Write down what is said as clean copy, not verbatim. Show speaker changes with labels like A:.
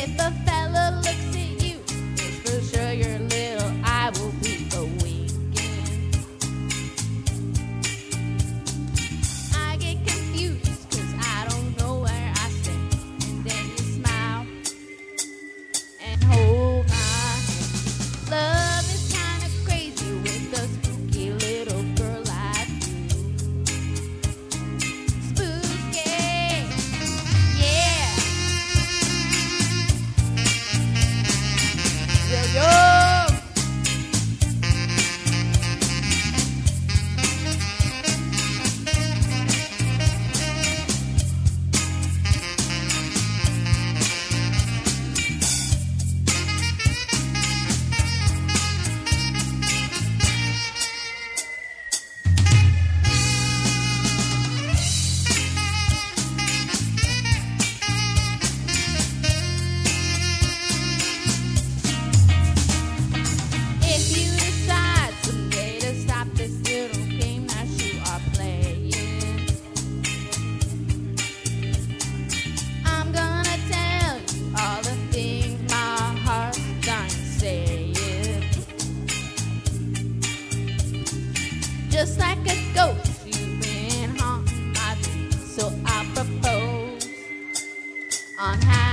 A: If a fella looks at you, it's for sure your little eye will be awake. I get confused 'cause I don't know where I stand. And then you smile and hold my hand. Love is kind of crazy with a spooky little girl like you. Spooky, yeah. Yo, yo. If you decide someday to stop this little game that you are playing, I'm gonna tell you all the things my heart's done saying. Just like a ghost, you've been haunting my dreams, so I propose on how